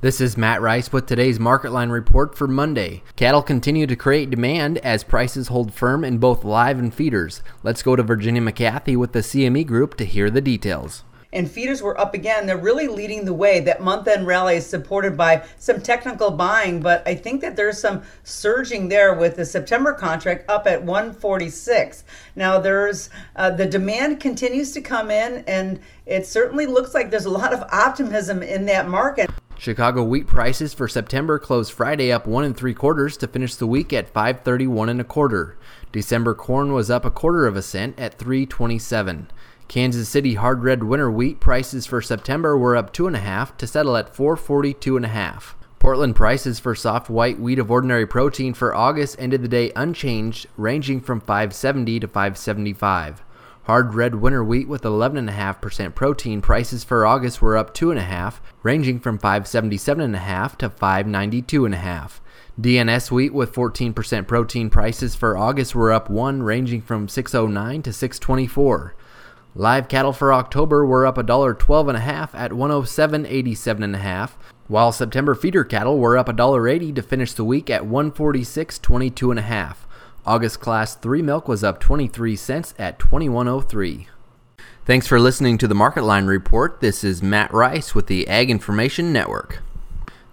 This is Matt Rice with today's Market Line report for Monday. Cattle continue to create demand as prices hold firm in both live and feeders. Let's go to Virginia McCarthy with the CME Group to hear the details. And feeders were up again. They're really leading the way. That month-end rally is supported by some technical buying, but I think that there's some surging there with the September contract up at 146. Now there's the demand continues to come in, and it certainly looks like there's a lot of optimism in that market. Chicago wheat prices for September closed Friday up 1 3/4 to finish the week at $5.31 1/4. December corn was up 1/4 cent at $3.27. Kansas City hard red winter wheat prices for September were up 2 1/2 to settle at $4.42 1/2. Portland prices for soft white wheat of ordinary protein for August ended the day unchanged, ranging from $5.70 to $5.75. Hard red winter wheat with 11.5% protein prices for August were up 2 1/2, ranging from $5.77 1/2 to $5.92 1/2. DNS wheat with 14% protein prices for August were up 1, ranging from $6.09 to $6.24. Live cattle for October were up $1.12 1/2 at $107.87 1/2, while September feeder cattle were up $1.80 to finish the week at $146.22 1/2. August Class 3 milk was up 23 cents at $21.03. Thanks for listening to the Market Line Report. This is Matt Rice with the Ag Information Network.